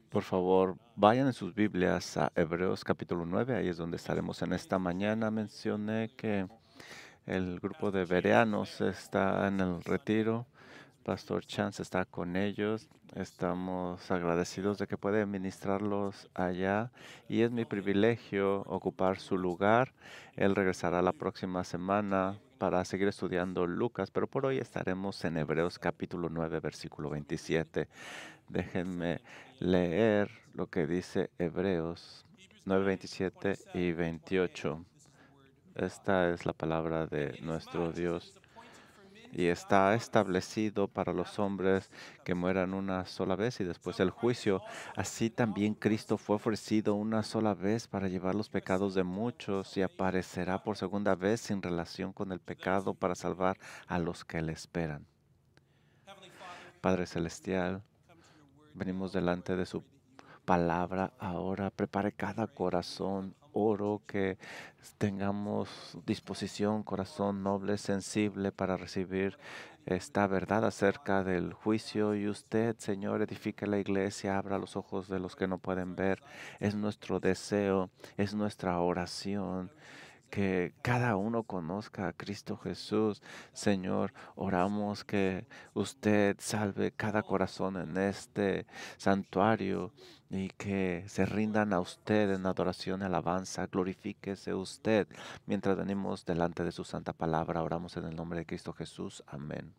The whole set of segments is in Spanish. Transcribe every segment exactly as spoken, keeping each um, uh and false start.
Por favor, vayan en sus Biblias a Hebreos capítulo nueve, ahí es donde estaremos en esta mañana. Mencioné que el grupo de bereanos está en el retiro. Pastor Chance está con ellos. Estamos agradecidos de que puede ministrarlos allá y es mi privilegio ocupar su lugar. Él regresará la próxima semana para seguir estudiando Lucas, pero por hoy estaremos en Hebreos capítulo nueve, versículo veintisiete. Déjenme leer lo que dice Hebreos nueve, veintisiete y veintiocho. Esta es la palabra de nuestro Dios y está establecido para los hombres que mueran una sola vez y después el juicio. Así también Cristo fue ofrecido una sola vez para llevar los pecados de muchos y aparecerá por segunda vez sin relación con el pecado para salvar a los que le esperan. Padre Celestial, venimos delante de su palabra ahora. Prepare cada corazón. Oro que tengamos disposición, corazón noble, sensible para recibir esta verdad acerca del juicio. Y usted, Señor, edifique la iglesia, abra los ojos de los que no pueden ver. Es nuestro deseo, es nuestra oración que cada uno conozca a Cristo Jesús. Señor, oramos que usted salve cada corazón en este santuario y que se rindan a usted en adoración y alabanza. Glorifíquese usted mientras venimos delante de su santa palabra. Oramos en el nombre de Cristo Jesús. Amén.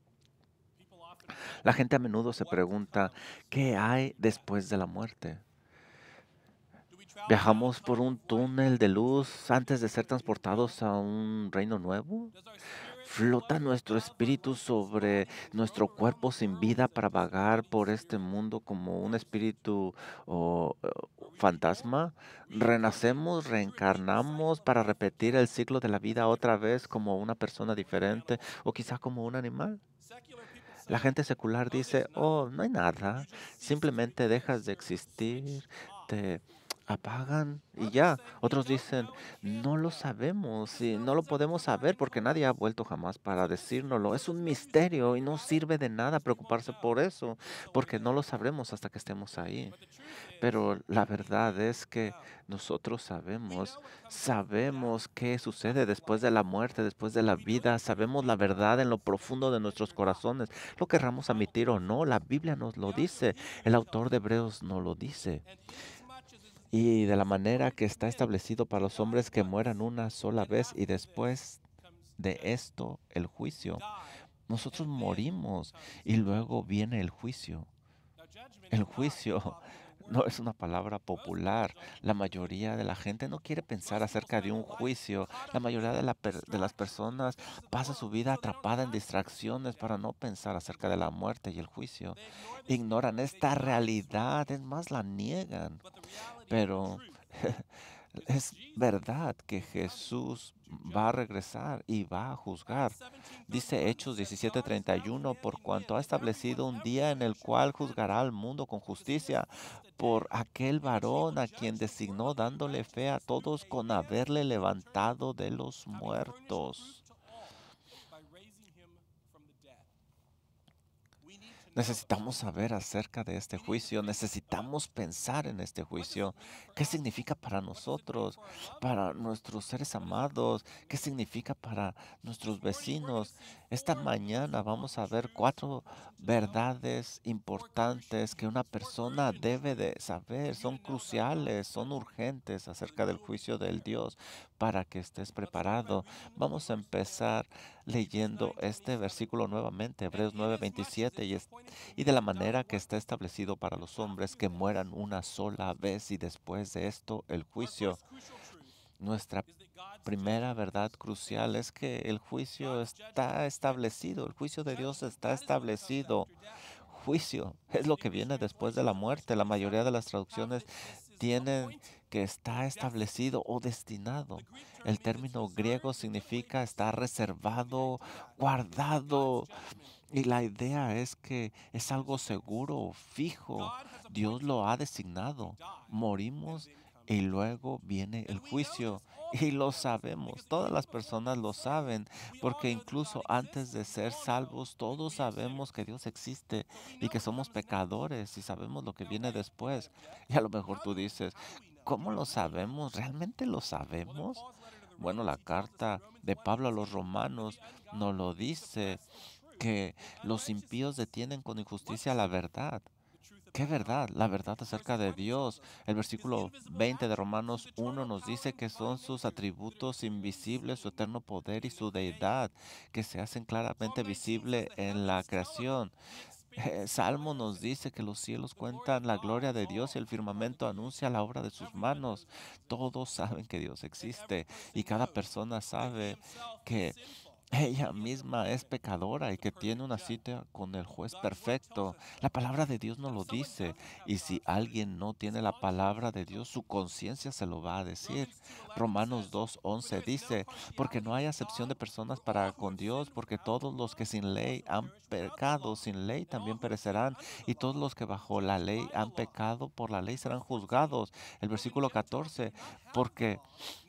La gente a menudo se pregunta, ¿qué hay después de la muerte? ¿Viajamos por un túnel de luz antes de ser transportados a un reino nuevo? ¿Flota nuestro espíritu sobre nuestro cuerpo sin vida para vagar por este mundo como un espíritu o, o fantasma? ¿Renacemos, reencarnamos para repetir el ciclo de la vida otra vez como una persona diferente o quizá como un animal? La gente secular dice, oh, no hay nada, simplemente dejas de existir, te apagan y ya. Otros dicen, no lo sabemos y no lo podemos saber porque nadie ha vuelto jamás para decírnoslo. Es un misterio y no sirve de nada preocuparse por eso, porque no lo sabremos hasta que estemos ahí. Pero la verdad es que nosotros sabemos, sabemos qué sucede después de la muerte, después de la vida, sabemos la verdad en lo profundo de nuestros corazones, lo querramos admitir o no, la Biblia nos lo dice, el autor de Hebreos nos lo dice. Y de la manera que está establecido para los hombres que mueran una sola vez y después de esto el juicio. Nosotros morimos y luego viene el juicio. El juicio no es una palabra popular. La mayoría de la gente no quiere pensar acerca de un juicio. La mayoría de, la per- de las personas pasa su vida atrapada en distracciones para no pensar acerca de la muerte y el juicio. Ignoran esta realidad, es más, la niegan. Pero es verdad que Jesús va a regresar y va a juzgar. Dice Hechos diecisiete treinta y uno, por cuanto ha establecido un día en el cual juzgará al mundo con justicia por aquel varón a quien designó dándole fe a todos con haberle levantado de los muertos. Necesitamos saber acerca de este juicio, necesitamos pensar en este juicio. ¿Qué significa para nosotros, para nuestros seres amados? ¿Qué significa para nuestros vecinos? Esta mañana vamos a ver cuatro verdades importantes que una persona debe de saber. Son cruciales, son urgentes acerca del juicio del Dios para que estés preparado. Vamos a empezar leyendo este versículo nuevamente, Hebreos nueve veintisiete, y, es- y de la manera que está establecido para los hombres que mueran una sola vez y después de esto el juicio. Nuestra primera verdad crucial es que el juicio está establecido, el juicio de Dios está establecido. Juicio es lo que viene después de la muerte. La mayoría de las traducciones tienen que está establecido o destinado. El término griego significa estar reservado, guardado. Y la idea es que es algo seguro, fijo. Dios lo ha designado. Morimos y luego viene el juicio. Y lo sabemos, todas las personas lo saben, porque incluso antes de ser salvos, todos sabemos que Dios existe y que somos pecadores y sabemos lo que viene después. Y a lo mejor tú dices, ¿cómo lo sabemos? ¿Realmente lo sabemos? Bueno, la carta de Pablo a los romanos nos lo dice, que los impíos detienen con injusticia la verdad. ¿Qué verdad? La verdad acerca de Dios. El versículo veinte de Romanos uno nos dice que son sus atributos invisibles, su eterno poder y su deidad, que se hacen claramente visible en la creación. Eh, Salmo nos dice que los cielos cuentan la gloria de Dios y el firmamento anuncia la obra de sus manos. Todos saben que Dios existe y cada persona sabe que ella misma es pecadora y que tiene una cita con el juez perfecto. La palabra de Dios no lo dice. Y si alguien no tiene la palabra de Dios, su conciencia se lo va a decir. Romanos dos once dice, porque no hay acepción de personas para con Dios, porque todos los que sin ley han pecado, sin ley también perecerán, y todos los que bajo la ley han pecado, por la ley serán juzgados. El versículo catorce, porque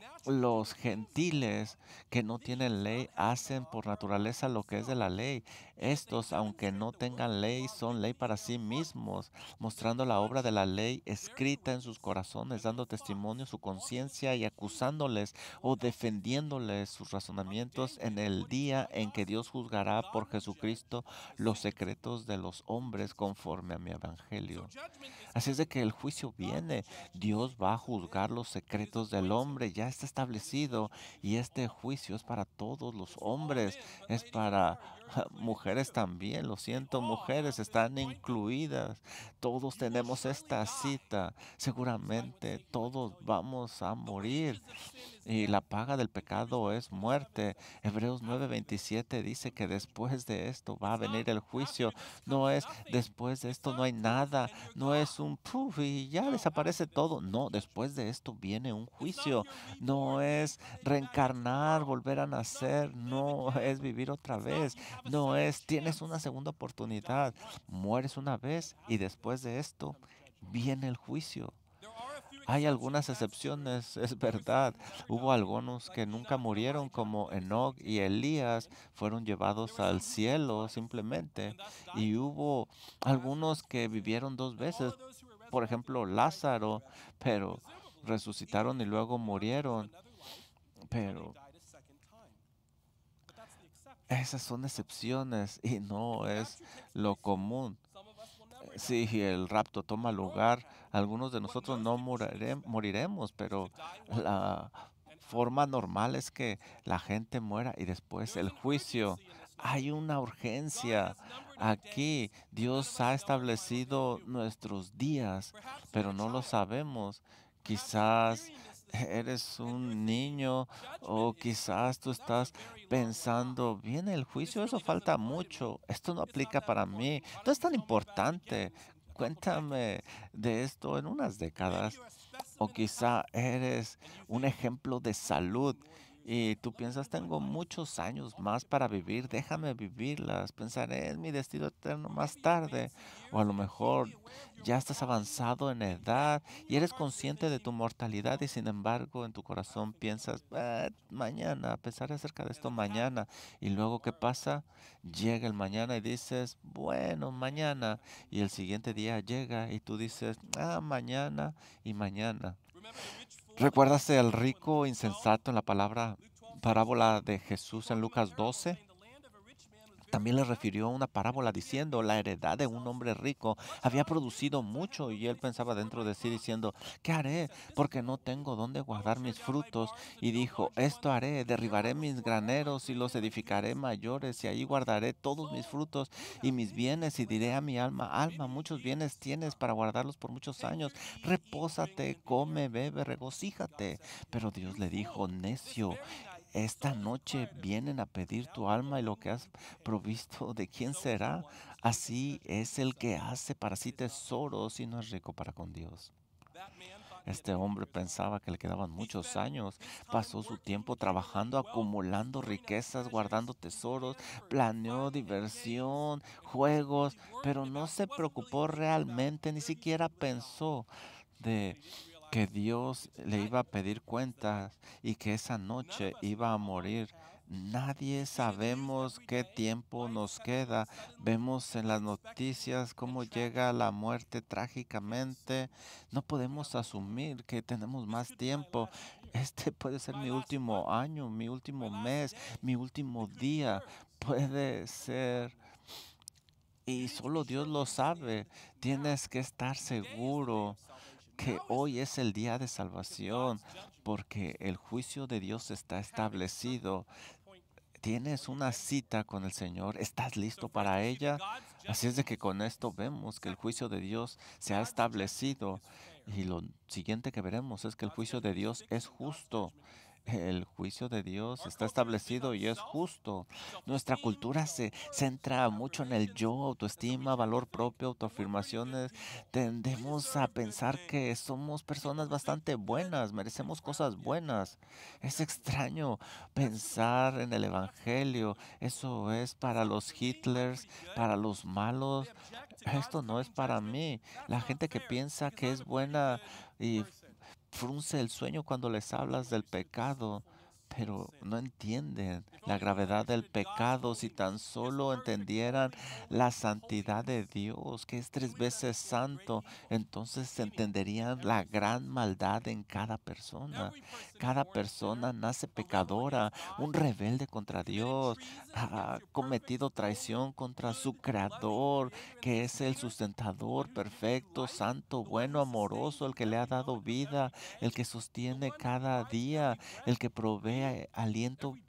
los gentiles que no tienen ley hacen por naturaleza lo que es de la ley. Estos, aunque no tengan ley, son ley para sí mismos, mostrando la obra de la ley escrita en sus corazones, dando testimonio su conciencia y acusándoles o defendiéndoles sus razonamientos en el día en que Dios juzgará por Jesucristo los secretos de los hombres conforme a mi evangelio. Así es de que el juicio viene. Dios va a juzgar los secretos del hombre. Ya está establecido. Y este juicio es para todos los hombres. Es para mujeres también. Lo siento, mujeres están incluidas. Todos tenemos esta cita. Seguramente todos vamos a morir. Y la paga del pecado es muerte. Hebreos nueve veintisiete dice que después de esto va a venir el juicio. No es después de esto no hay nada. No es un puf y ya desaparece todo. No, después de esto viene un juicio. No es reencarnar, volver a nacer. No es vivir otra vez. No es tienes una segunda oportunidad. Mueres una vez y después de esto viene el juicio. Hay algunas excepciones, es verdad. Hubo algunos que nunca murieron, como Enoch y Elías, fueron llevados al cielo simplemente. Y hubo algunos que vivieron dos veces, por ejemplo, Lázaro, pero resucitaron y luego murieron. Pero esas son excepciones y no es lo común. Si el rapto toma lugar, algunos de nosotros no morirem- moriremos, pero la forma normal es que la gente muera y después el juicio. Hay una urgencia aquí. Dios ha establecido nuestros días, pero no lo sabemos. Quizás eres un niño o quizás tú estás pensando, viene el juicio, eso falta mucho, esto no aplica para mí, no es tan importante. Cuéntame de esto en unas décadas. O quizá eres un ejemplo de salud y tú piensas, tengo muchos años más para vivir, déjame vivirlas, pensaré en mi destino eterno más tarde. O a lo mejor ya estás avanzado en edad y eres consciente de tu mortalidad y sin embargo en tu corazón piensas, "Ah, mañana, pensaré acerca de esto mañana". Y luego, ¿qué pasa? Llega el mañana y dices, bueno, mañana. Y el siguiente día llega y tú dices, ah, mañana y mañana. ¿Recuerdas el rico insensato en la palabra parábola de Jesús en Lucas doce? También le refirió a una parábola diciendo, la heredad de un hombre rico había producido mucho y él pensaba dentro de sí diciendo, ¿qué haré? Porque no tengo dónde guardar mis frutos. Y dijo, esto haré, derribaré mis graneros y los edificaré mayores y ahí guardaré todos mis frutos y mis bienes y diré a mi alma, alma, muchos bienes tienes para guardarlos por muchos años. Repósate, come, bebe, regocíjate. Pero Dios le dijo, necio, esta noche vienen a pedir tu alma y lo que has provisto, ¿de quién será? Así es el que hace para sí tesoros y no es rico para con Dios. Este hombre pensaba que le quedaban muchos años. Pasó su tiempo trabajando, acumulando riquezas, guardando tesoros, planeó diversión, juegos, pero no se preocupó realmente, ni siquiera pensó de que Dios le iba a pedir cuentas y que esa noche iba a morir. Nadie sabemos qué tiempo nos queda. Vemos en las noticias cómo llega la muerte trágicamente. No podemos asumir que tenemos más tiempo. Este puede ser mi último año, mi último mes, mi último día. Puede ser y solo Dios lo sabe. Tienes que estar seguro que hoy es el día de salvación, porque el juicio de Dios está establecido. Tienes una cita con el Señor, ¿estás listo para ella? Así es de que con esto vemos que el juicio de Dios se ha establecido y lo siguiente que veremos es que el juicio de Dios es justo. El juicio de Dios está establecido y es justo. Nuestra cultura se centra mucho en el yo, autoestima, valor propio, autoafirmaciones. Tendemos a pensar que somos personas bastante buenas, merecemos cosas buenas. Es extraño pensar en el Evangelio. Eso es para los Hitlers, para los malos. Esto no es para mí. La gente que piensa que es buena y frunce el sueño cuando les hablas del pecado, pero no entienden la gravedad del pecado. Si tan solo entendieran la santidad de Dios, que es tres veces santo, entonces entenderían la gran maldad en cada persona. Cada persona nace pecadora, un rebelde contra Dios, ha cometido traición contra su Creador, que es el sustentador perfecto, santo, bueno, amoroso, el que le ha dado vida, el que sostiene cada día, el que provee aliento,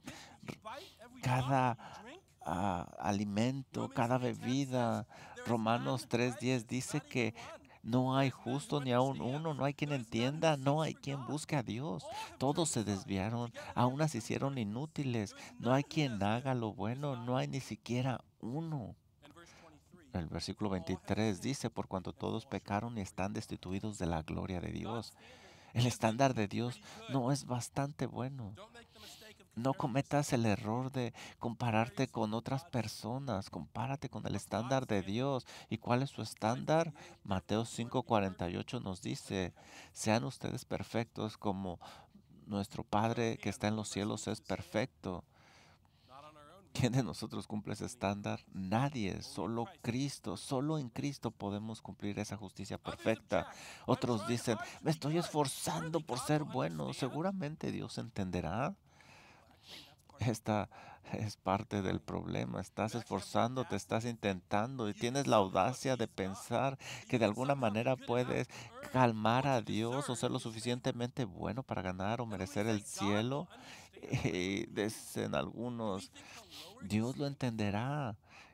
cada ah, alimento, cada bebida. Romanos tres diez dice que no hay justo ni aun uno, no hay quien entienda, no hay quien busque a Dios. Todos se desviaron, aún se hicieron inútiles. No hay quien haga lo bueno, no hay ni siquiera uno. El versículo veintitrés dice, por cuanto todos pecaron y están destituidos de la gloria de Dios. El estándar de Dios no es bastante bueno. No cometas el error de compararte con otras personas. Compárate con el estándar de Dios. ¿Y cuál es su estándar? Mateo cinco cuarenta y ocho nos dice, sean ustedes perfectos como nuestro Padre que está en los cielos es perfecto. ¿Quién de nosotros cumple ese estándar? Nadie, solo Cristo. Solo en Cristo podemos cumplir esa justicia perfecta. Otros dicen, me estoy esforzando por ser bueno. Seguramente Dios entenderá. Esta es parte del problema. Estás esforzando, te estás intentando y tienes la audacia de pensar que de alguna manera puedes calmar a Dios o ser lo suficientemente bueno para ganar o merecer el cielo. Y dicen algunos, Dios lo entenderá.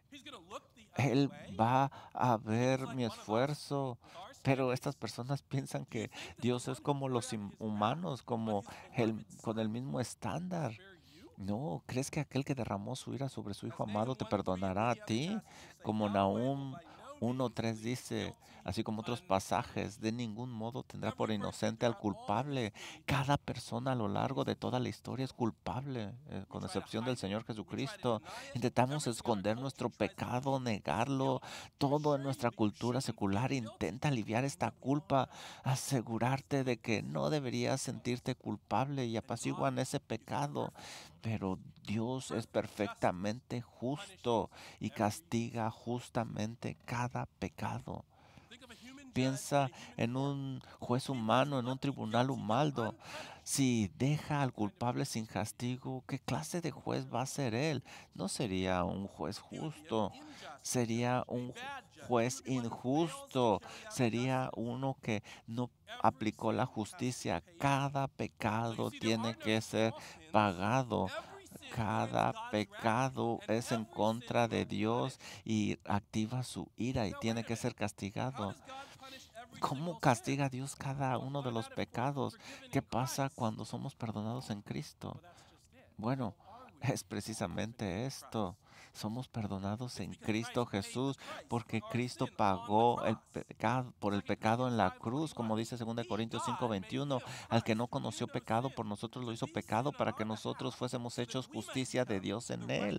Él va a ver mi esfuerzo. Pero estas personas piensan que Dios es como los hum- humanos, como el, con el mismo estándar. No, ¿crees que aquel que derramó su ira sobre su Hijo amado te perdonará a ti? Como Nahum uno tres dice, así como otros pasajes, de ningún modo tendrá por inocente al culpable. Cada persona a lo largo de toda la historia es culpable, eh, con excepción del Señor Jesucristo. Intentamos esconder nuestro pecado, negarlo. Todo en nuestra cultura secular intenta aliviar esta culpa, asegurarte de que no deberías sentirte culpable y apaciguan ese pecado. Pero Dios es perfectamente justo y castiga justamente cada pecado. Piensa en un juez humano, en un tribunal humano. Si deja al culpable sin castigo, ¿qué clase de juez va a ser él? No sería un juez justo, sería un ju- juez injusto, sería uno que no aplicó la justicia. Cada pecado tiene que ser pagado. Cada pecado es en contra de Dios y activa su ira y tiene que ser castigado. ¿Cómo castiga Dios cada uno de los pecados? ¿Qué pasa cuando somos perdonados en Cristo? Bueno, es precisamente esto. Somos perdonados en Cristo Jesús porque Cristo pagó el pecado por el pecado en la cruz, como dice dos Corintios cinco veintiuno. Al que no conoció pecado, por nosotros lo hizo pecado para que nosotros fuésemos hechos justicia de Dios en él.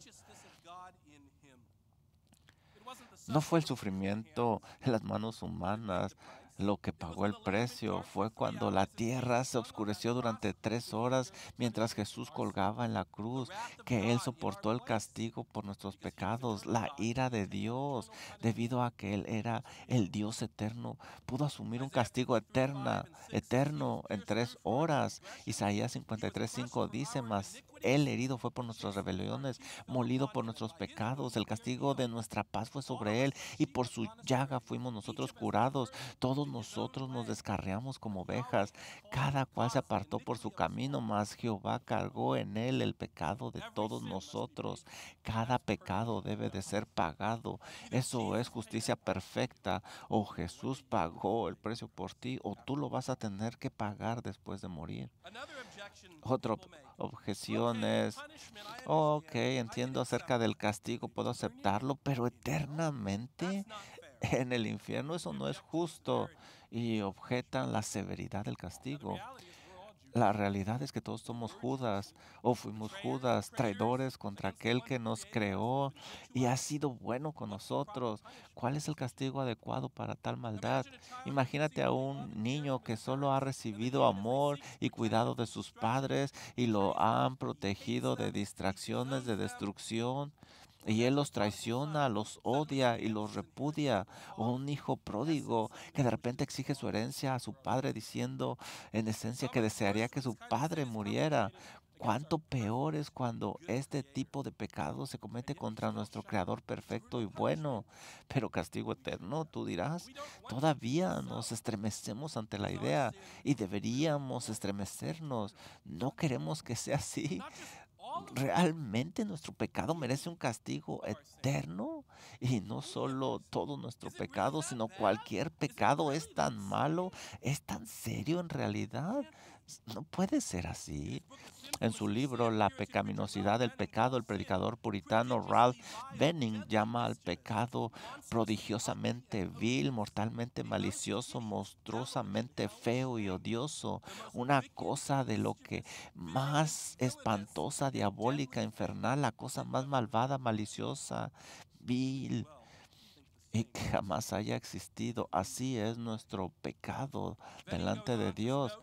No fue el sufrimiento en las manos humanas. Lo que pagó el precio fue cuando la tierra se oscureció durante tres horas mientras Jesús colgaba en la cruz, que Él soportó el castigo por nuestros pecados, la ira de Dios, debido a que Él era el Dios eterno, pudo asumir un castigo eterna, eterno en tres horas. Isaías cincuenta y tres cinco dice más. Él herido fue por nuestras rebeliones, molido por nuestros pecados. El castigo de nuestra paz fue sobre Él y por su llaga fuimos nosotros curados. Todos nosotros nos descarriamos como ovejas, cada cual se apartó por su camino, mas Jehová cargó en Él el pecado de todos nosotros. Cada pecado debe de ser pagado. Eso es justicia perfecta. O Jesús pagó el precio por ti, o tú lo vas a tener que pagar después de morir. Otra ob- objeción es, "Oh, ok, entiendo acerca del castigo, puedo aceptarlo, pero eternamente en el infierno eso no es justo", y objetan la severidad del castigo. La realidad es que todos somos Judas o fuimos Judas, traidores contra aquel que nos creó y ha sido bueno con nosotros. ¿Cuál es el castigo adecuado para tal maldad? Imagínate a un niño que solo ha recibido amor y cuidado de sus padres y lo han protegido de distracciones, de destrucción. Y él los traiciona, los odia y los repudia. O un hijo pródigo que de repente exige su herencia a su padre diciendo en esencia que desearía que su padre muriera. Cuánto peor es cuando este tipo de pecado se comete contra nuestro Creador perfecto y bueno. Pero castigo eterno, tú dirás, todavía nos estremecemos ante la idea y deberíamos estremecernos. No queremos que sea así. ¿Realmente nuestro pecado merece un castigo eterno? Y no solo todo nuestro pecado, sino cualquier pecado es tan malo, es tan serio en realidad. No puede ser así. En su libro La pecaminosidad del pecado, el predicador puritano Ralph Benning llama al pecado prodigiosamente vil, mortalmente malicioso, monstruosamente feo y odioso, una cosa de lo que más espantosa, diabólica, infernal, la cosa más malvada, maliciosa, vil y que jamás haya existido. Así es nuestro pecado delante de Dios.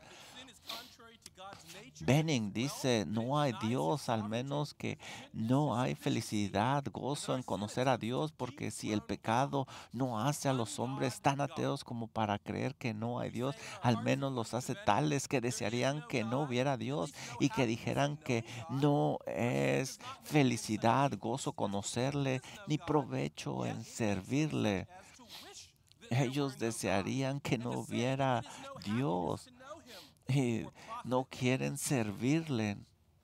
Benning dice, no hay Dios, al menos que no hay felicidad, gozo en conocer a Dios, porque si el pecado no hace a los hombres tan ateos como para creer que no hay Dios, al menos los hace tales que desearían que no hubiera Dios y que dijeran que no es felicidad, gozo conocerle, ni provecho en servirle. Ellos desearían que no hubiera Dios y no quieren servirle.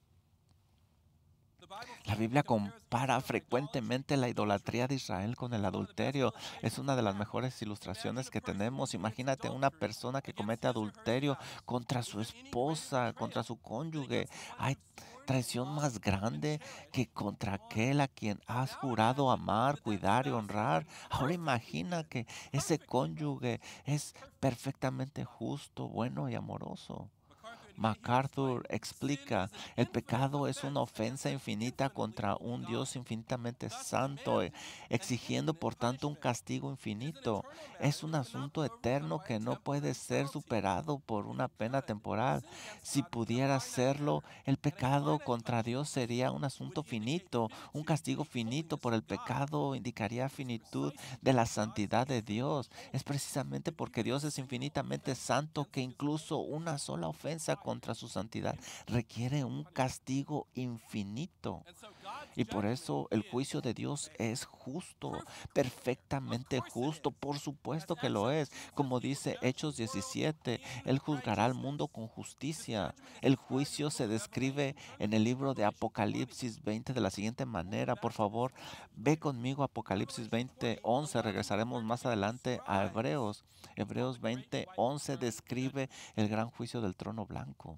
La Biblia compara frecuentemente la idolatría de Israel con el adulterio. Es una de las mejores ilustraciones que tenemos. Imagínate una persona que comete adulterio contra su esposa, contra su cónyuge. Hay traición más grande que contra aquel a quien has jurado amar, cuidar y honrar. Ahora imagina que ese cónyuge es perfectamente justo, bueno y amoroso. MacArthur explica, el pecado es una ofensa infinita contra un Dios infinitamente santo, eh, exigiendo por tanto un castigo infinito. Es un asunto eterno que no puede ser superado por una pena temporal. Si pudiera serlo, el pecado contra Dios sería un asunto finito. Un castigo finito por el pecado indicaría finitud de la santidad de Dios. Es precisamente porque Dios es infinitamente santo que incluso una sola ofensa contra su santidad requiere un castigo infinito. Y por eso el juicio de Dios es justo, perfectamente justo, por supuesto que lo es. Como dice Hechos diecisiete, Él juzgará al mundo con justicia. El juicio se describe en el libro de Apocalipsis veinte de la siguiente manera. Por favor, ve conmigo a Apocalipsis veinte once. Regresaremos más adelante a Hebreos. Hebreos veinte once describe el gran juicio del trono blanco.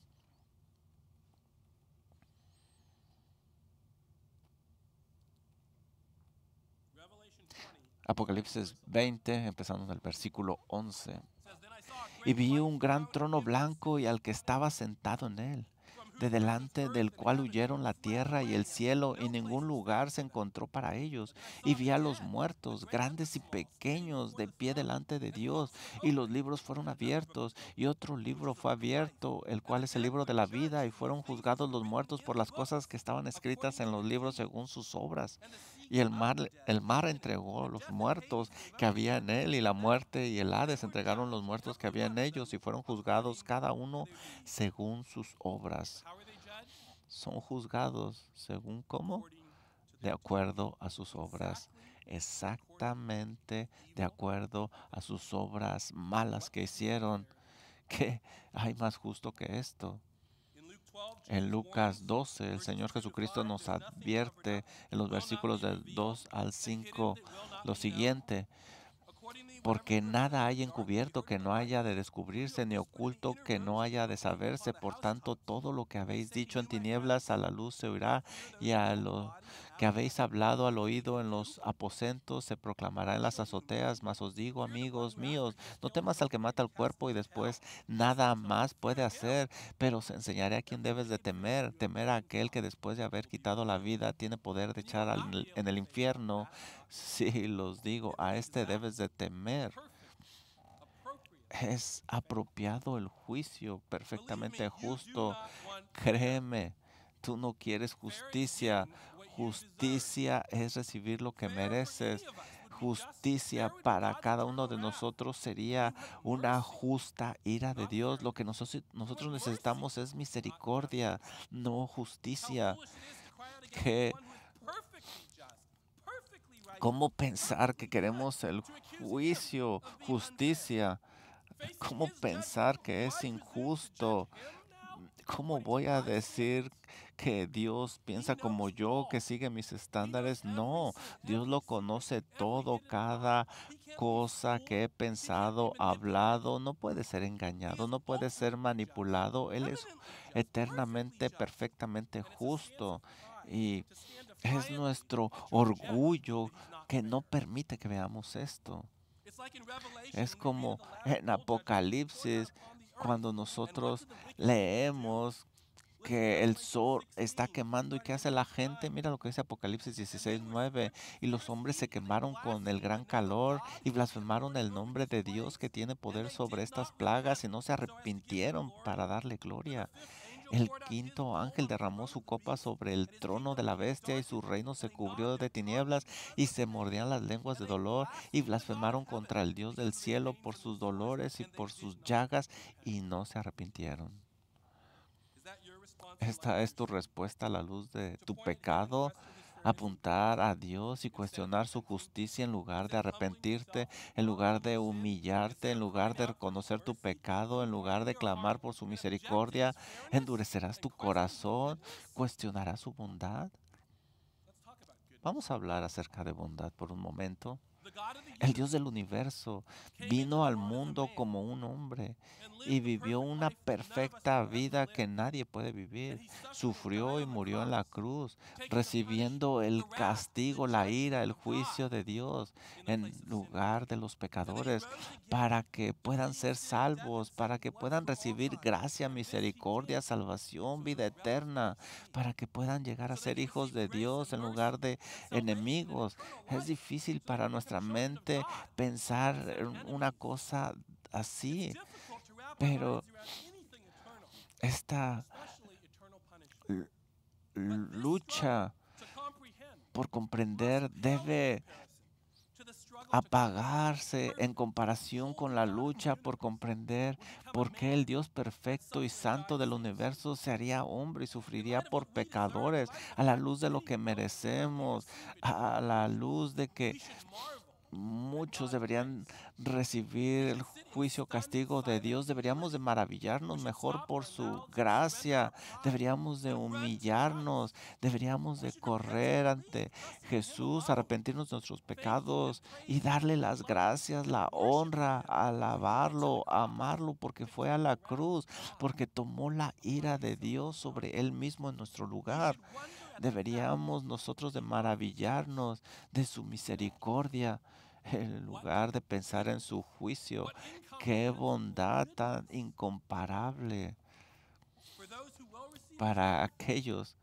Apocalipsis veinte, empezando en el versículo once. Y vi un gran trono blanco y al que estaba sentado en él. de delante del cual huyeron la tierra y el cielo, y ningún lugar se encontró para ellos. Y vi a los muertos, grandes y pequeños, de pie delante de Dios, y los libros fueron abiertos, y otro libro fue abierto, el cual es el libro de la vida, y fueron juzgados los muertos por las cosas que estaban escritas en los libros según sus obras. Y el mar, el mar entregó los muertos que había en él, y la muerte y el Hades entregaron los muertos que había en ellos, y fueron juzgados cada uno según sus obras. Son juzgados según cómo, de acuerdo a sus obras, exactamente de acuerdo a sus obras malas que hicieron. ¿Qué hay más justo que esto? En Lucas doce, el Señor Jesucristo nos advierte en los versículos del dos al cinco lo siguiente: porque nada hay encubierto que no haya de descubrirse, ni oculto que no haya de saberse. Por tanto, todo lo que habéis dicho en tinieblas a la luz se oirá, y a lo que habéis hablado al oído en los aposentos se proclamará en las azoteas. Mas os digo, amigos míos, no temas al que mata el cuerpo y después nada más puede hacer, pero os enseñaré a quién debes de temer. Temer a aquel que después de haber quitado la vida tiene poder de echar al- en el infierno. Sí, los digo, a este debes de temer. Es apropiado el juicio, perfectamente justo. Créeme, tú no quieres justicia. Justicia es recibir lo que mereces. Justicia para cada uno de nosotros sería una justa ira de Dios. Lo que nosotros, nosotros necesitamos es misericordia, no justicia. Que ¿Cómo pensar que queremos el juicio, justicia? ¿Cómo pensar que es injusto? ¿Cómo voy a decir que Dios piensa como yo, que sigue mis estándares? No, Dios lo conoce todo, cada cosa que he pensado, hablado, no puede ser engañado, no puede ser manipulado. Él es eternamente, perfectamente justo. Y es nuestro orgullo que no permite que veamos esto. Es como en Apocalipsis, cuando nosotros leemos que el sol está quemando y qué hace la gente. Mira lo que dice Apocalipsis dieciséis nueve. Y los hombres se quemaron con el gran calor y blasfemaron el nombre de Dios que tiene poder sobre estas plagas y no se arrepintieron para darle gloria. El quinto ángel derramó su copa sobre el trono de la bestia y su reino se cubrió de tinieblas y se mordían las lenguas de dolor y blasfemaron contra el Dios del cielo por sus dolores y por sus llagas y no se arrepintieron. Esta es tu respuesta a la luz de tu pecado: apuntar a Dios y cuestionar su justicia en lugar de arrepentirte, en lugar de humillarte, en lugar de reconocer tu pecado, en lugar de clamar por su misericordia. ¿Endurecerás tu corazón? ¿Cuestionarás su bondad? Vamos a hablar acerca de bondad por un momento. El Dios del universo vino al mundo como un hombre y vivió una perfecta vida que nadie puede vivir. Sufrió y murió en la cruz, recibiendo el castigo, la ira, el juicio de Dios en lugar de los pecadores, para que puedan ser salvos, para que puedan recibir gracia, misericordia, salvación, vida eterna, para que puedan llegar a ser hijos de Dios en lugar de enemigos. Es difícil para nuestra mente pensar en una cosa así, pero esta l- lucha por comprender debe apagarse en comparación con la lucha por comprender por qué el Dios perfecto y santo del universo se haría hombre y sufriría por pecadores, a la luz de lo que merecemos, a la luz de que muchos deberían recibir el juicio, castigo de Dios. Deberíamos de maravillarnos mejor por su gracia. Deberíamos de humillarnos. Deberíamos de correr ante Jesús, arrepentirnos de nuestros pecados y darle las gracias, la honra, alabarlo, amarlo, porque fue a la cruz, porque tomó la ira de Dios sobre él mismo en nuestro lugar. Deberíamos nosotros de maravillarnos de su misericordia en lugar de pensar en su juicio. Qué bondad tan incomparable para aquellos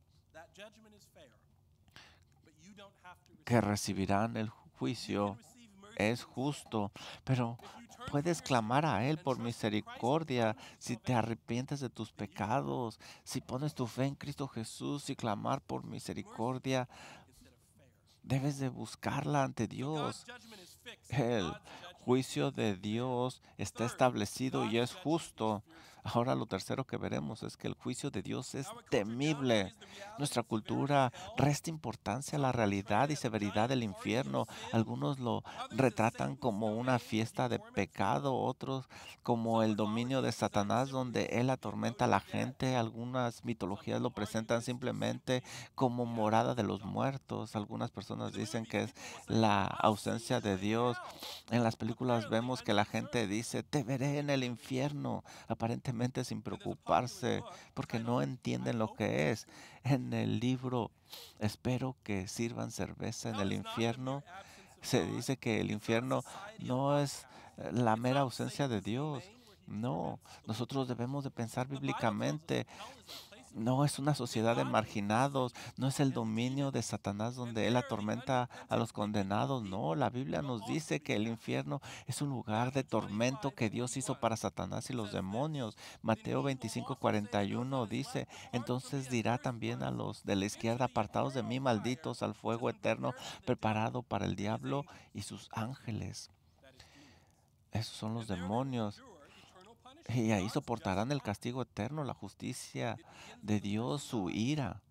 que recibirán el juicio es justo, pero puedes clamar a Él por misericordia si te arrepientes de tus pecados, si pones tu fe en Cristo Jesús y clamar por misericordia. Debes de buscarla ante Dios. El juicio de Dios está establecido y es justo. Ahora lo tercero que veremos es que el juicio de Dios es temible. Nuestra cultura resta importancia a la realidad y severidad del infierno. Algunos lo retratan como una fiesta de pecado, otros como el dominio de Satanás donde él atormenta a la gente. Algunas mitologías lo presentan simplemente como morada de los muertos. Algunas personas dicen que es la ausencia de Dios. En las películas vemos que la gente dice, te veré en el infierno, aparentemente sin preocuparse, porque no entienden lo que es. En el libro, espero que sirvan cerveza en el infierno, se dice que el infierno no es eh, la mera ausencia de Dios. No, nosotros debemos de pensar bíblicamente. No es una sociedad de marginados, no es el dominio de Satanás donde él atormenta a los condenados. No, la Biblia nos dice que el infierno es un lugar de tormento que Dios hizo para Satanás y los demonios. Mateo veinticinco cuarenta y uno dice, entonces dirá también a los de la izquierda, apartados de mí, malditos, al fuego eterno preparado para el diablo y sus ángeles. Esos son los demonios. Y ahí soportarán el castigo eterno, la justicia de Dios, su ira.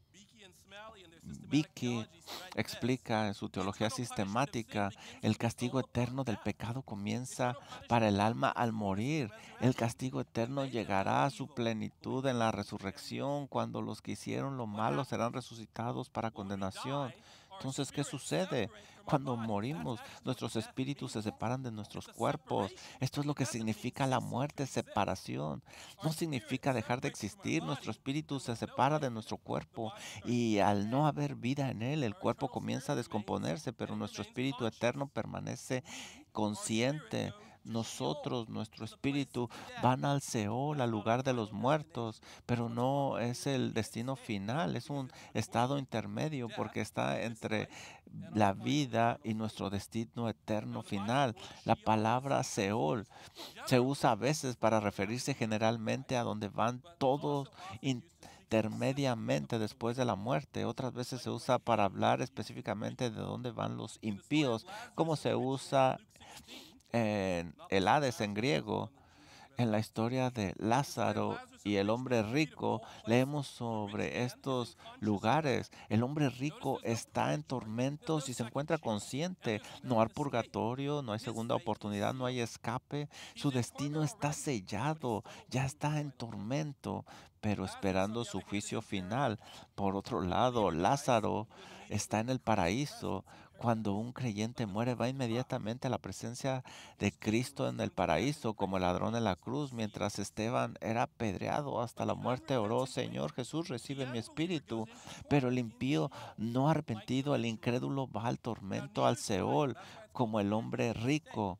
Vicky explica en su teología sistemática, el castigo eterno del pecado comienza para el alma al morir. El castigo eterno llegará a su plenitud en la resurrección, cuando los que hicieron lo malo serán resucitados para condenación. Entonces, ¿qué sucede? Cuando morimos, nuestros espíritus se separan de nuestros cuerpos. Esto es lo que significa la muerte, separación. No significa dejar de existir. Nuestro espíritu se separa de nuestro cuerpo y al no haber vida en él, el cuerpo comienza a descomponerse, pero nuestro espíritu eterno permanece consciente. Nosotros, nuestro espíritu, van al Seol, al lugar de los muertos, pero no es el destino final, es un estado intermedio porque está entre la vida y nuestro destino eterno final. La palabra Seol se usa a veces para referirse generalmente a donde van todos intermediamente después de la muerte. Otras veces se usa para hablar específicamente de dónde van los impíos, como se usa en el Hades en griego. En la historia de Lázaro y el hombre rico, leemos sobre estos lugares. El hombre rico está en tormentos y se encuentra consciente. No hay purgatorio, no hay segunda oportunidad, no hay escape. Su destino está sellado, ya está en tormento, pero esperando su juicio final. Por otro lado, Lázaro está en el paraíso. Cuando un creyente muere, va inmediatamente a la presencia de Cristo en el paraíso, como el ladrón en la cruz. Mientras Esteban era apedreado hasta la muerte, oró, Señor Jesús, recibe mi espíritu. Pero el impío no arrepentido, el incrédulo, va al tormento, al Seol, como el hombre rico.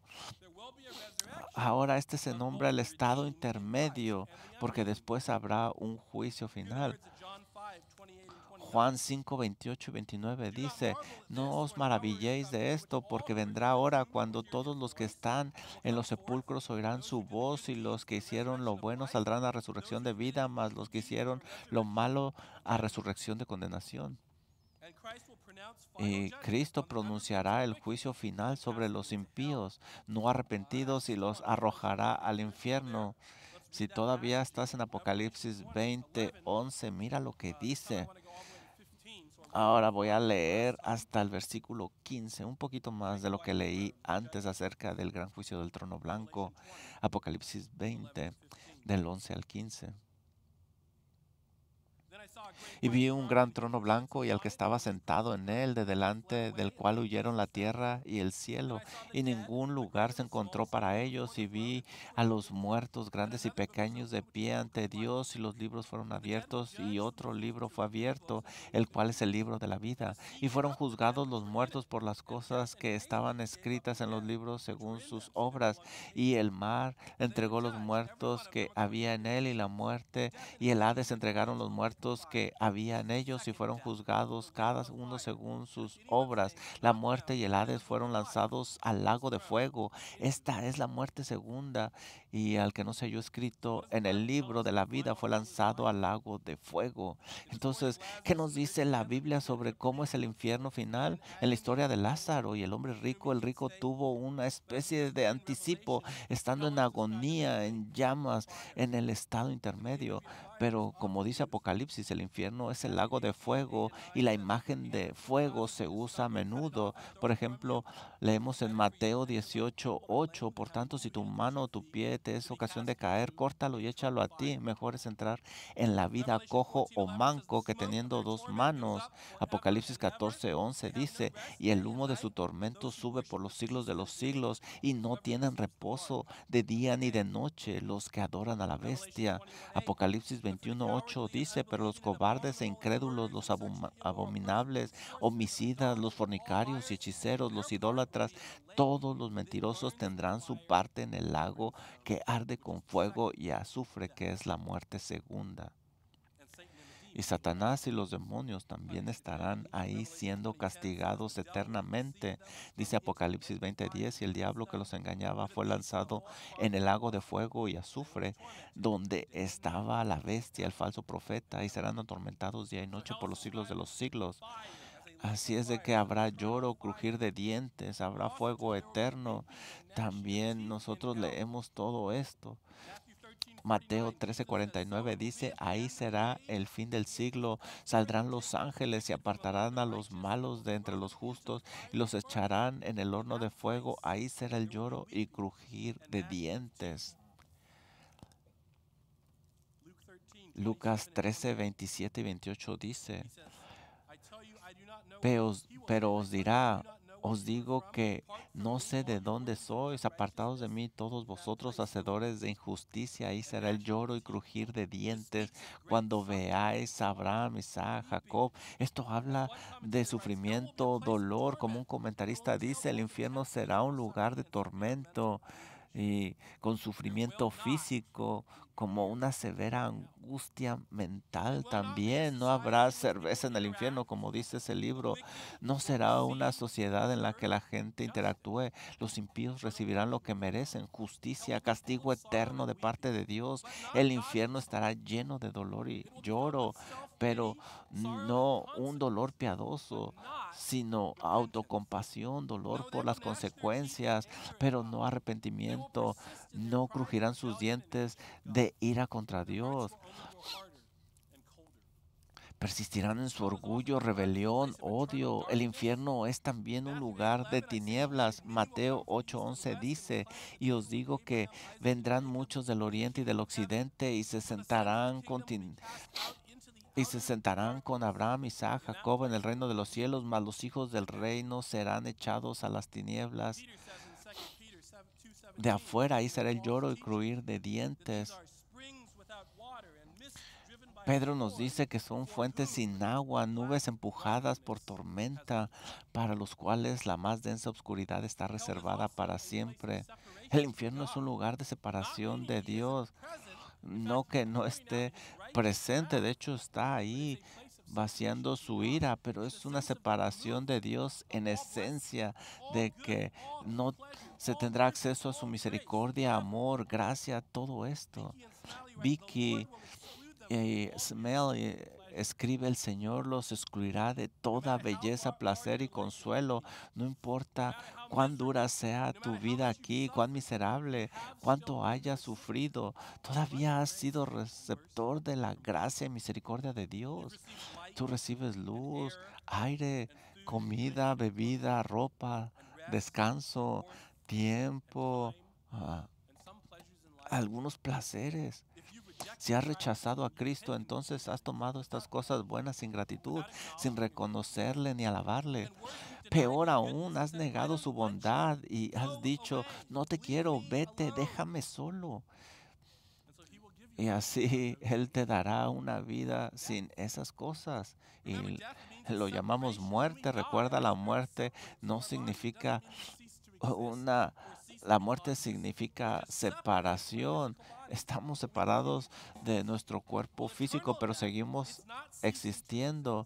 Ahora este se nombra el estado intermedio, porque después habrá un juicio final. Juan cinco, veintiocho y veintinueve dice, no os maravilléis de esto, porque vendrá hora cuando todos los que están en los sepulcros oirán su voz, y los que hicieron lo bueno saldrán a resurrección de vida, mas los que hicieron lo malo a resurrección de condenación. Y Cristo pronunciará el juicio final sobre los impíos, no arrepentidos, y los arrojará al infierno. Si todavía estás en Apocalipsis veinte, once, mira lo que dice. Ahora voy a leer hasta el versículo quince, un poquito más de lo que leí antes acerca del gran juicio del trono blanco. Apocalipsis veinte, del once al quince. Y vi un gran trono blanco y al que estaba sentado en él, de delante del cual huyeron la tierra y el cielo, y ningún lugar se encontró para ellos. Y vi a los muertos, grandes y pequeños, de pie ante Dios, y los libros fueron abiertos, y otro libro fue abierto, el cual es el libro de la vida. Y fueron juzgados los muertos por las cosas que estaban escritas en los libros según sus obras. Y el mar entregó los muertos que había en él, y la muerte y el Hades entregaron los muertos que había en ellos, y fueron juzgados cada uno según sus obras. La muerte y el Hades fueron lanzados al lago de fuego. Esta es la muerte segunda, y al que no se halló escrito en el libro de la vida fue lanzado al lago de fuego. Entonces, ¿qué nos dice la Biblia sobre cómo es el infierno final? En la historia de Lázaro y el hombre rico, el rico tuvo una especie de anticipo, estando en agonía, en llamas, en el estado intermedio. Pero como dice Apocalipsis, el infierno es el lago de fuego, y la imagen de fuego se usa a menudo. Por ejemplo, leemos en Mateo dieciocho ocho: por tanto, si tu mano o tu pie te es ocasión de caer, córtalo y échalo a ti. Mejor es entrar en la vida cojo o manco que teniendo dos manos. Apocalipsis catorce once dice: y el humo de su tormento sube por los siglos de los siglos, y no tienen reposo de día ni de noche los que adoran a la bestia. Apocalipsis veintiuno ocho dice: pero los cobardes e incrédulos, los aboma- abominables, homicidas, los fornicarios y hechiceros, los idólatras, todos los mentirosos tendrán su parte en el lago que arde con fuego y azufre, que es la muerte segunda. Y Satanás y los demonios también estarán ahí siendo castigados eternamente. Dice Apocalipsis veinte diez: y el diablo que los engañaba fue lanzado en el lago de fuego y azufre, donde estaba la bestia, el falso profeta, y serán atormentados día y noche por los siglos de los siglos. Así es de que habrá lloro, crujir de dientes, habrá fuego eterno. También nosotros leemos todo esto. Mateo trece cuarenta y nueve dice: ahí será el fin del siglo, saldrán los ángeles y apartarán a los malos de entre los justos y los echarán en el horno de fuego, ahí será el lloro y crujir de dientes. Lucas trece veintisiete y veintiocho dice: pero os, pero os dirá, os digo que no sé de dónde sois, apartados de mí todos vosotros hacedores de injusticia. Ahí será el lloro y crujir de dientes cuando veáis a Abraham, Isaac, Jacob. Esto habla de sufrimiento, dolor. Como un comentarista dice, el infierno será un lugar de tormento y con sufrimiento físico, como una severa angustia mental también. No habrá cerveza en el infierno, como dice ese libro. No será una sociedad en la que la gente interactúe. Los impíos recibirán lo que merecen: justicia, castigo eterno de parte de Dios. El infierno estará lleno de dolor y lloro, pero no un dolor piadoso, sino autocompasión, dolor por las consecuencias, pero no arrepentimiento. No crujirán sus dientes de ira contra Dios. Persistirán en su orgullo, rebelión, odio. El infierno es también un lugar de tinieblas. Mateo ocho once dice: y os digo que vendrán muchos del oriente y del occidente, y se sentarán con tin- y se sentarán con Abraham, Isaac, Jacob en el reino de los cielos, mas los hijos del reino serán echados a las tinieblas de afuera. Ahí será el lloro y crujir de dientes. Pedro nos dice que son fuentes sin agua, nubes empujadas por tormenta, para los cuales la más densa oscuridad está reservada para siempre. El infierno es un lugar de separación de Dios. No que no esté presente, de hecho está ahí vaciando su ira, pero es una separación de Dios en esencia, de que no se tendrá acceso a su misericordia, amor, gracia, todo esto. Vicky eh, Smell eh, escribe: el Señor los excluirá de toda belleza, placer y consuelo. No importa cuán dura sea tu vida aquí, cuán miserable, cuánto hayas sufrido, todavía has sido receptor de la gracia y misericordia de Dios. Tú recibes luz, aire, comida, bebida, ropa, descanso, tiempo, ah, algunos placeres. Si has rechazado a Cristo, entonces has tomado estas cosas buenas sin gratitud, sin reconocerle ni alabarle. Peor aún, has negado su bondad y has dicho, no te quiero, vete, déjame solo. Y así Él te dará una vida sin esas cosas. Y lo llamamos muerte. Recuerda, la muerte no significa una... La muerte significa separación. Estamos separados de nuestro cuerpo físico, pero seguimos existiendo.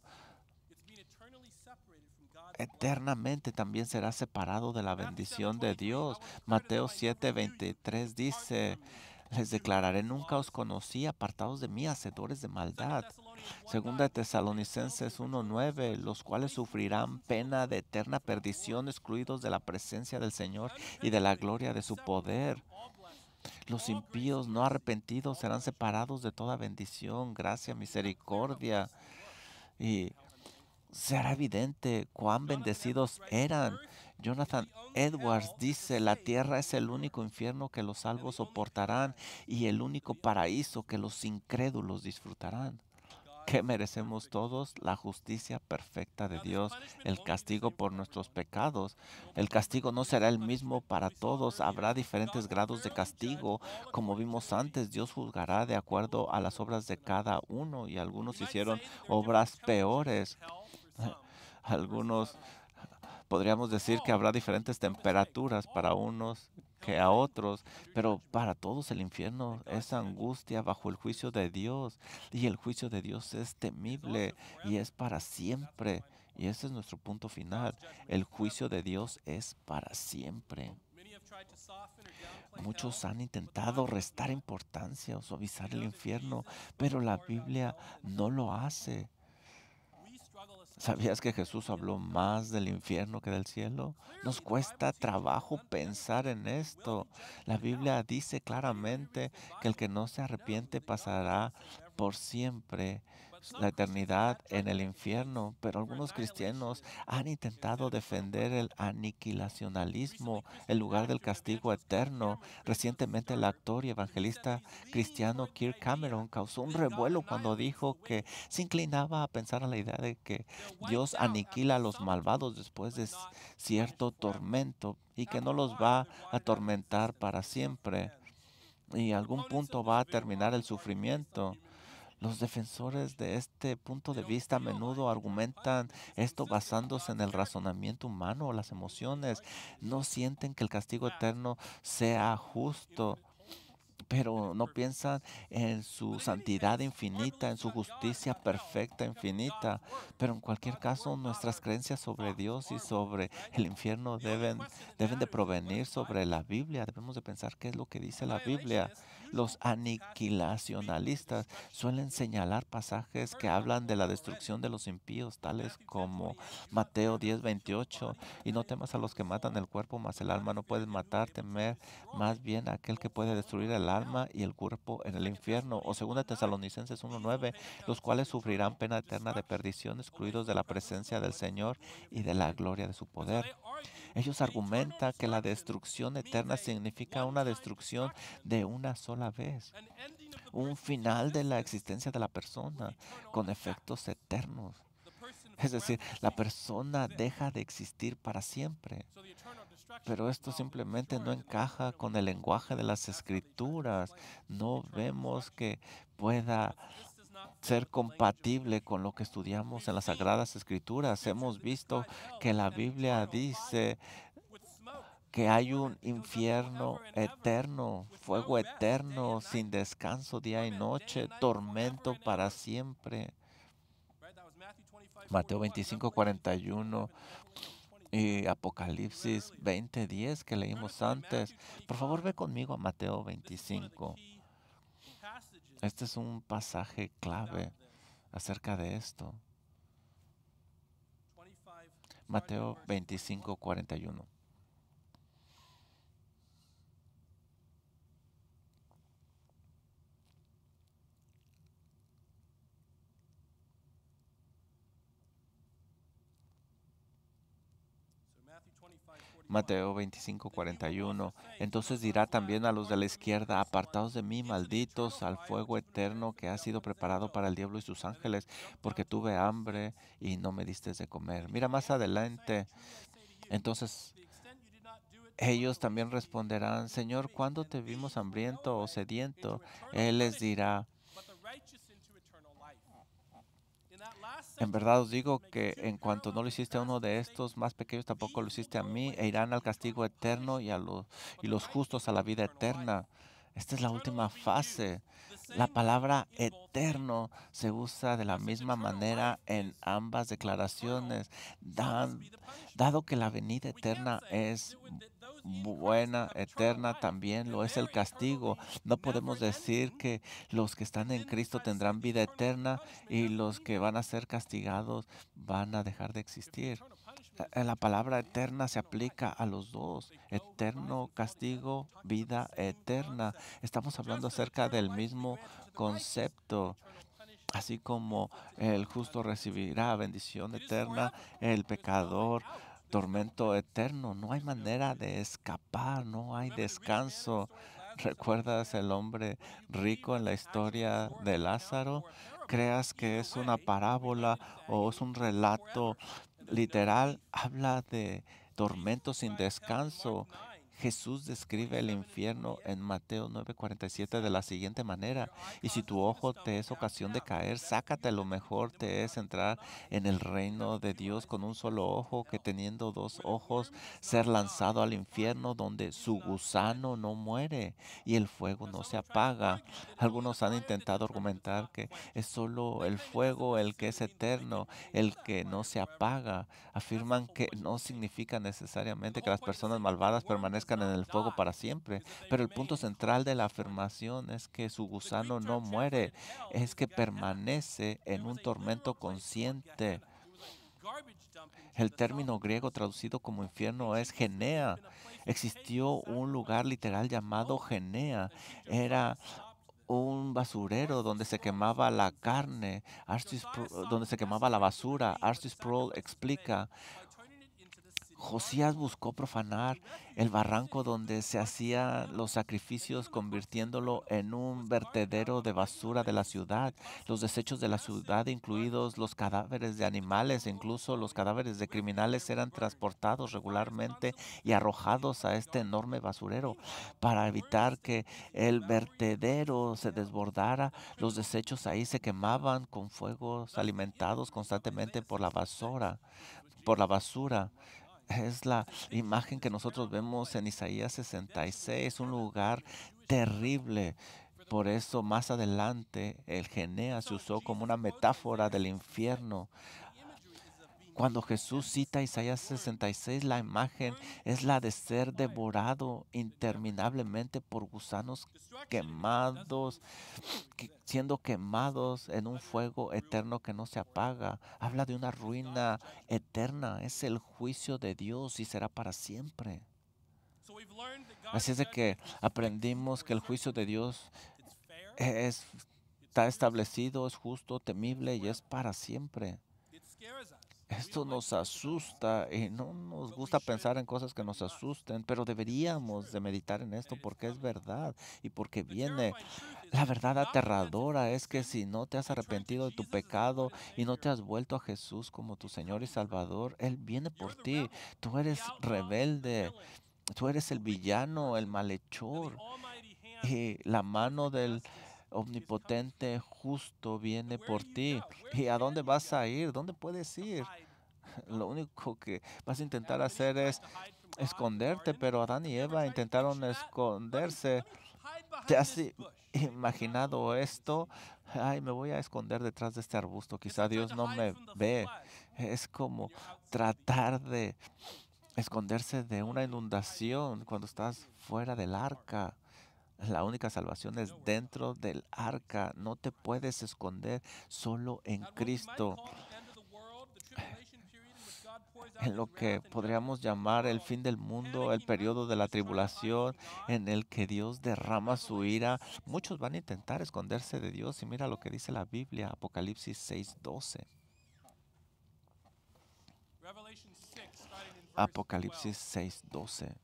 Eternamente también será separado de la bendición de Dios. Mateo siete veintitrés dice, les declararé, nunca os conocí, apartados de mí, hacedores de maldad. Segunda de Tesalonicenses uno nueve, los cuales sufrirán pena de eterna perdición, excluidos de la presencia del Señor y de la gloria de su poder. Los impíos no arrepentidos serán separados de toda bendición, gracia, misericordia, y será evidente cuán bendecidos eran. Jonathan Edwards dice, la tierra es el único infierno que los salvos soportarán y el único paraíso que los incrédulos disfrutarán. ¿Qué merecemos todos? La justicia perfecta de Dios, el castigo por nuestros pecados. El castigo no será el mismo para todos, habrá diferentes grados de castigo. Como vimos antes, Dios juzgará de acuerdo a las obras de cada uno y algunos hicieron obras peores. Algunos podríamos decir que habrá diferentes temperaturas para unos que a otros, pero para todos el infierno es angustia bajo el juicio de Dios, y el juicio de Dios es temible y es para siempre. Y ese es nuestro punto final. El juicio de Dios es para siempre. Muchos han intentado restar importancia o suavizar el infierno, pero la Biblia no lo hace. ¿Sabías que Jesús habló más del infierno que del cielo? Nos cuesta trabajo pensar en esto. La Biblia dice claramente que el que no se arrepiente pasará por siempre la eternidad en el infierno, pero algunos cristianos han intentado defender el aniquilacionalismo en lugar del castigo eterno. Recientemente el actor y evangelista cristiano Kirk Cameron causó un revuelo cuando dijo que se inclinaba a pensar a la idea de que Dios aniquila a los malvados después de cierto tormento y que no los va a atormentar para siempre. Y a algún punto va a terminar el sufrimiento. Los defensores de este punto de vista a menudo argumentan esto basándose en el razonamiento humano o las emociones. No sienten que el castigo eterno sea justo, pero no piensan en su santidad infinita, en su justicia perfecta, infinita. Pero en cualquier caso, nuestras creencias sobre Dios y sobre el infierno deben, deben de provenir sobre la Biblia. Debemos de pensar qué es lo que dice la Biblia. Los aniquilacionalistas suelen señalar pasajes que hablan de la destrucción de los impíos, tales como Mateo diez veintiocho, y no temas a los que matan el cuerpo, mas el alma no pueden matar, temer más bien a aquel que puede destruir el alma y el cuerpo en el infierno. O segunda Tesalonicenses uno nueve, los cuales sufrirán pena eterna de perdición, excluidos de la presencia del Señor y de la gloria de su poder. Ellos argumentan que la destrucción eterna significa una destrucción de una sola vez, un final de la existencia de la persona con efectos eternos. Es decir, la persona deja de existir para siempre. Pero esto simplemente no encaja con el lenguaje de las escrituras. No vemos que pueda ser compatible con lo que estudiamos en las Sagradas Escrituras. Hemos visto que la Biblia dice que hay un infierno eterno, fuego eterno, sin descanso día y noche, tormento para siempre. Mateo veinticinco cuarenta y uno y Apocalipsis veinte diez que leímos antes. Por favor, ve conmigo a Mateo veinticinco. Este es un pasaje clave acerca de esto. Mateo veinticinco cuarenta y uno. Mateo veinticinco, cuarenta y uno. Entonces dirá también a los de la izquierda, apartaos de mí, malditos, al fuego eterno que ha sido preparado para el diablo y sus ángeles, porque tuve hambre y no me diste de comer. Mira más adelante. Entonces ellos también responderán, Señor, ¿cuándo te vimos hambriento o sediento? Él les dirá, en verdad os digo que en cuanto no lo hiciste a uno de estos más pequeños, tampoco lo hiciste a mí, e irán al castigo eterno y, a los, y los justos a la vida eterna. Esta es la última fase. La palabra eterno se usa de la misma manera en ambas declaraciones, dan- dado que la venida eterna es buena, eterna, también lo es el castigo. No podemos decir que los que están en Cristo tendrán vida eterna y los que van a ser castigados van a dejar de existir. Eh, La palabra eterna se aplica a los dos. Eterno castigo, vida eterna. Estamos hablando acerca del mismo concepto. Así como el justo recibirá bendición eterna, el pecador tormento eterno. No hay manera de escapar, no hay descanso. ¿Recuerdas el hombre rico en la historia de Lázaro? ¿Creas que es una parábola o es un relato literal? Habla de tormento sin descanso. Jesús describe el infierno en Mateo nueve cuarenta y siete de la siguiente manera: y si tu ojo te es ocasión de caer, sácate. Lo mejor te es entrar en el reino de Dios con un solo ojo, que teniendo dos ojos ser lanzado al infierno, donde su gusano no muere y el fuego no se apaga. Algunos han intentado argumentar que es solo el fuego el que es eterno, el que no se apaga. Afirman que no significa necesariamente que las personas malvadas permanezcan en el fuego para siempre, pero el punto central de la afirmación es que su gusano no muere, es que permanece en un tormento consciente. El término griego traducido como infierno es Genea. Existió un lugar literal llamado Genea. Era un basurero donde se quemaba la carne, Artis Pro- donde se quemaba la basura. Artis Sproul explica: Josías buscó profanar el barranco donde se hacían los sacrificios, convirtiéndolo en un vertedero de basura de la ciudad. Los desechos de la ciudad, incluidos los cadáveres de animales e incluso los cadáveres de criminales, eran transportados regularmente y arrojados a este enorme basurero. Para evitar que el vertedero se desbordara, los desechos ahí se quemaban con fuegos alimentados constantemente por la basura, por la basura. Es la imagen que nosotros vemos en Isaías sesenta y seis, un lugar terrible. Por eso más adelante el Genea se usó como una metáfora del infierno. Cuando Jesús cita Isaías sesenta y seis, la imagen es la de ser devorado interminablemente por gusanos quemados, que- siendo quemados en un fuego eterno que no se apaga. Habla de una ruina eterna. Es el juicio de Dios y será para siempre. Así es de que aprendimos que el juicio de Dios es, está establecido, es justo, temible y es para siempre. Esto nos asusta y no nos gusta pensar en cosas que nos asusten, pero deberíamos de meditar en esto porque es verdad y porque viene. La verdad aterradora es que si no te has arrepentido de tu pecado y no te has vuelto a Jesús como tu Señor y Salvador, Él viene por ti. Tú eres rebelde, tú eres el villano, el malhechor, y la mano del omnipotente justo viene por ti. ¿Y a dónde vas a ir? ¿Dónde puedes ir? Lo único que vas a intentar hacer es esconderte, pero Adán y Eva intentaron esconderse. ¿Te has i- imaginado esto? Ay, me voy a esconder detrás de este arbusto, quizá Dios no me ve. Es como tratar de esconderse de una inundación cuando estás fuera del arca. La única salvación es dentro del arca. No te puedes esconder, solo en Cristo. En lo que podríamos llamar el fin del mundo, el periodo de la tribulación en el que Dios derrama su ira. Muchos van a intentar esconderse de Dios y mira lo que dice la Biblia, Apocalipsis seis doce. Apocalipsis seis doce.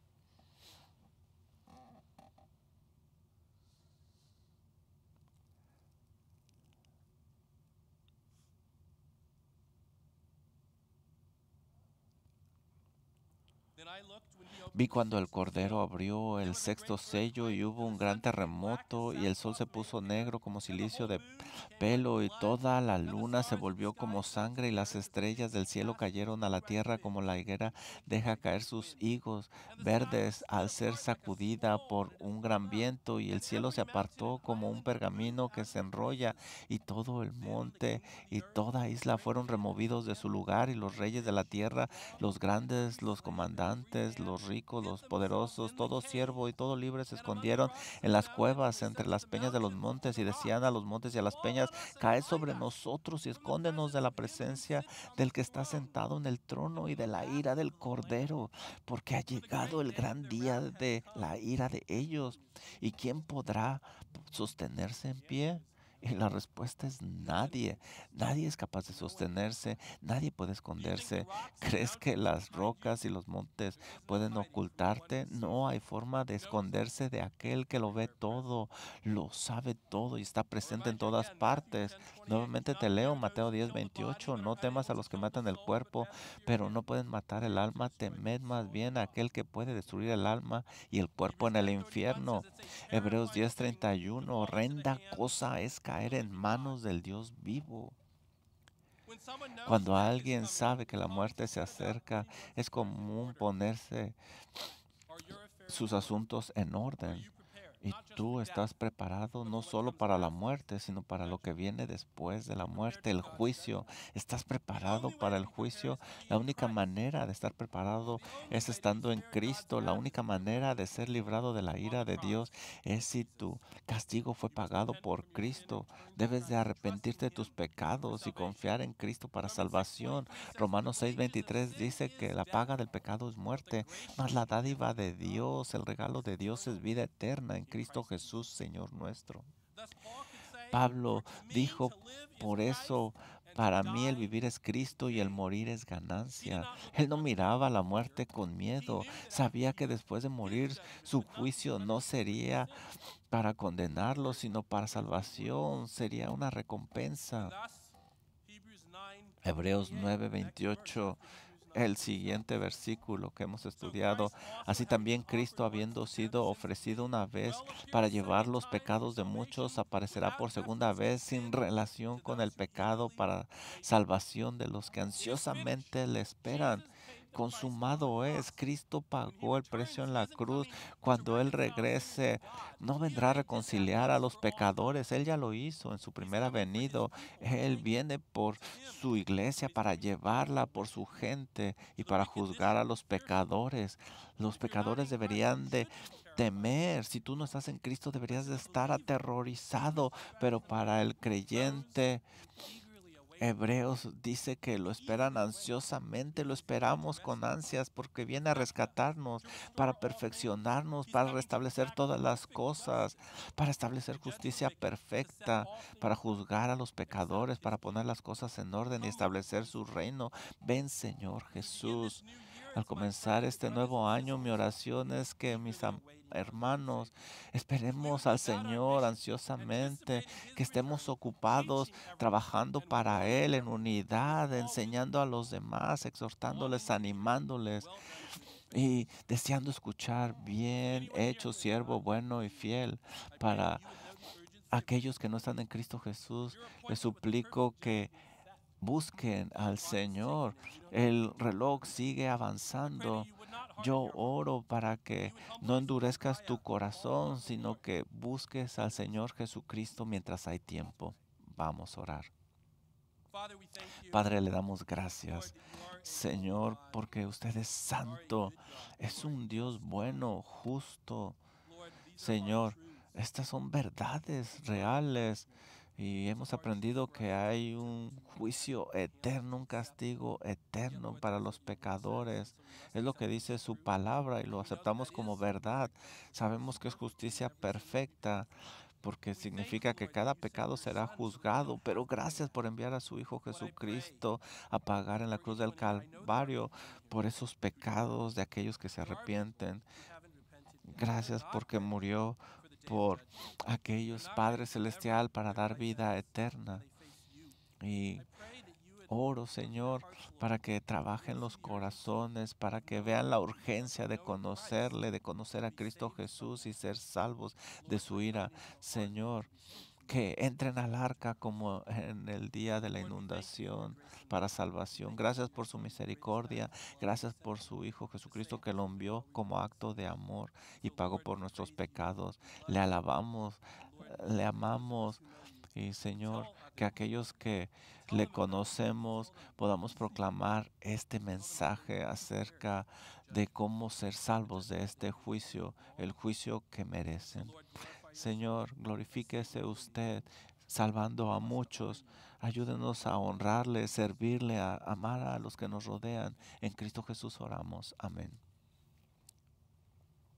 Vi cuando el Cordero abrió el sexto sello y hubo un gran terremoto y el sol se puso negro como cilicio de pelo y toda la luna se volvió como sangre y las estrellas del cielo cayeron a la tierra como la higuera deja caer sus higos verdes al ser sacudida por un gran viento y el cielo se apartó como un pergamino que se enrolla y todo el monte y toda isla fueron removidos de su lugar y los reyes de la tierra, los grandes, los comandantes, los ricos, los poderosos, todo siervo y todo libre se escondieron en las cuevas entre las peñas de los montes y decían a los montes y a las peñas, caed sobre nosotros y escóndenos de la presencia del que está sentado en el trono y de la ira del Cordero, porque ha llegado el gran día de la ira de ellos. ¿Y quién podrá sostenerse en pie? Y la respuesta es nadie. Nadie es capaz de sostenerse, nadie puede esconderse. ¿Crees que las rocas y los montes pueden ocultarte? No hay forma de esconderse de aquel que lo ve todo, lo sabe todo y está presente en todas partes. Nuevamente te leo Mateo diez veintiocho. No temas a los que matan el cuerpo, pero no pueden matar el alma. Temed más bien a aquel que puede destruir el alma y el cuerpo en el infierno. Hebreos diez treinta y uno. Horrenda cosa es caer en manos del Dios vivo. Cuando alguien sabe que la muerte se acerca, es común ponerse sus asuntos en orden. Y tú estás preparado no solo para la muerte, sino para lo que viene después de la muerte, el juicio. ¿Estás preparado para el juicio? La única manera de estar preparado es estando en Cristo. La única manera de ser librado de la ira de Dios es si tu castigo fue pagado por Cristo. Debes de arrepentirte de tus pecados y confiar en Cristo para salvación. Romanos seis veintitrés dice que la paga del pecado es muerte, mas la dádiva de Dios, el regalo de Dios es vida eterna en Cristo Jesús, Señor nuestro. Pablo dijo, por eso, para mí el vivir es Cristo y el morir es ganancia. Él no miraba la muerte con miedo. Sabía que después de morir su juicio no sería para condenarlo, sino para salvación. Sería una recompensa. Hebreos nueve veintiocho, el siguiente versículo que hemos estudiado. Así también Cristo, habiendo sido ofrecido una vez para llevar los pecados de muchos, aparecerá por segunda vez sin relación con el pecado para salvación de los que ansiosamente le esperan. Consumado es, Cristo pagó el precio en la cruz. Cuando Él regrese, no vendrá a reconciliar a los pecadores. Él ya lo hizo en su primera venida. Él viene por su iglesia para llevarla por su gente y para juzgar a los pecadores. Los pecadores deberían de temer. Si tú no estás en Cristo, deberías de estar aterrorizado. Pero para el creyente, Hebreos dice que lo esperan ansiosamente, lo esperamos con ansias porque viene a rescatarnos, para perfeccionarnos, para restablecer todas las cosas, para establecer justicia perfecta, para juzgar a los pecadores, para poner las cosas en orden y establecer su reino. Ven, Señor Jesús. Al comenzar este nuevo año, mi oración es que mis am- hermanos esperemos al Señor ansiosamente, que estemos ocupados trabajando para Él en unidad, enseñando a los demás, exhortándoles, animándoles y deseando escuchar bien hecho, siervo bueno y fiel. Para aquellos que no están en Cristo Jesús, les suplico que busquen al Señor. El reloj sigue avanzando. Yo oro para que no endurezcas tu corazón, sino que busques al Señor Jesucristo mientras hay tiempo. Vamos a orar. Padre, le damos gracias, Señor, porque usted es santo, es un Dios bueno, justo. Señor, estas son verdades reales y hemos aprendido que hay un juicio eterno, un castigo eterno para los pecadores. Es lo que dice su palabra y lo aceptamos como verdad. Sabemos que es justicia perfecta, porque significa que cada pecado será juzgado. Pero gracias por enviar a su Hijo Jesucristo a pagar en la cruz del Calvario por esos pecados de aquellos que se arrepienten. Gracias porque murió por aquellos, Padre Celestial, para dar vida eterna. Y oro, Señor, para que trabajen los corazones, para que vean la urgencia de conocerle, de conocer a Cristo Jesús y ser salvos de su ira. Señor, que entren al arca como en el día de la inundación para salvación. Gracias por su misericordia. Gracias por su Hijo Jesucristo que lo envió como acto de amor y pagó por nuestros pecados. Le alabamos, le amamos. Y Señor, que aquellos que le conocemos podamos proclamar este mensaje acerca de cómo ser salvos de este juicio, el juicio que merecen. Señor, glorifíquese usted salvando a muchos. Ayúdenos a honrarle, servirle, a amar a los que nos rodean. En Cristo Jesús oramos. Amén.